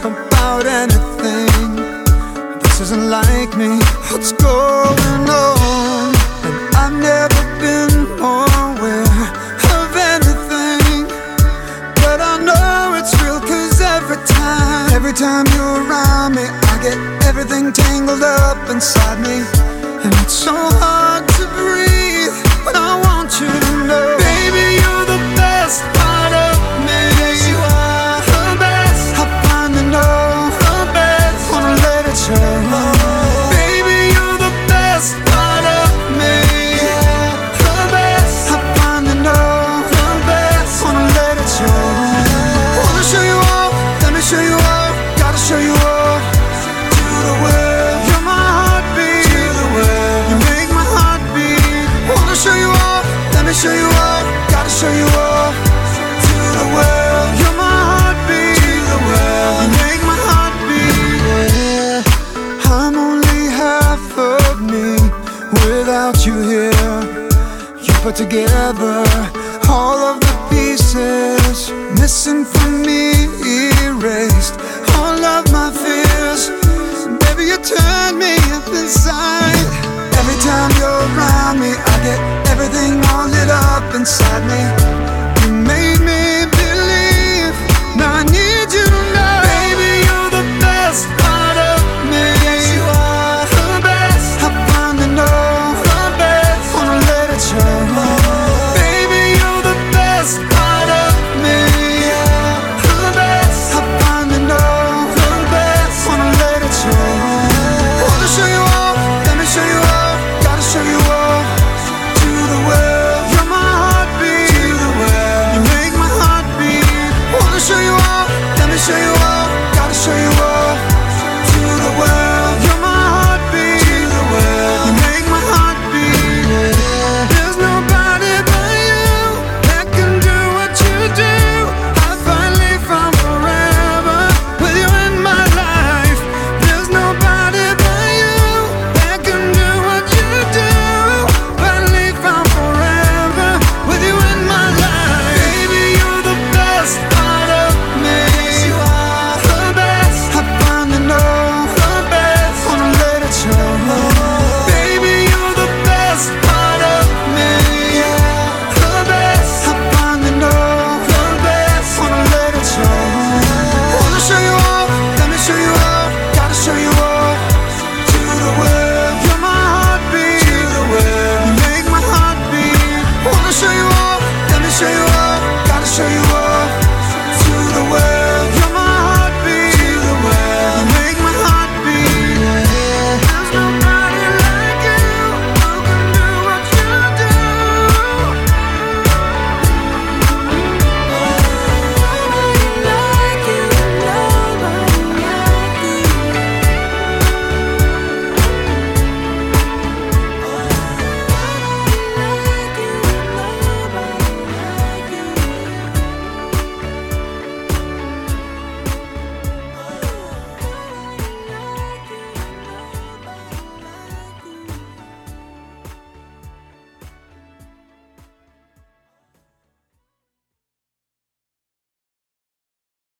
about anything. This isn't like me. What's going on? And I've never been more aware of anything, but I know it's real, 'cause every time you're around me, I get everything tangled up inside me. And it's so hard to breathe when I want you to know, baby, you're the best part of me. Yes, you are the best. I finally know the best. Wanna let it show. Baby, you're the best part of me. Yeah, the best. I finally know the best. Wanna let it show. Wanna show you all. Let me show you all. Gotta show you all. To the world. You're my heartbeat. To the world. You make my heart beat. Wanna show you all. Let me show you all. Gotta show you all. To the world. You're my heartbeat. To the world. You make my heart beat. Yeah. I'm only half of me without you here. You put together all of the pieces missing from me, erased all of my fears. Baby, you turn me up inside. Every time you're around me, I get everything all lit up inside me.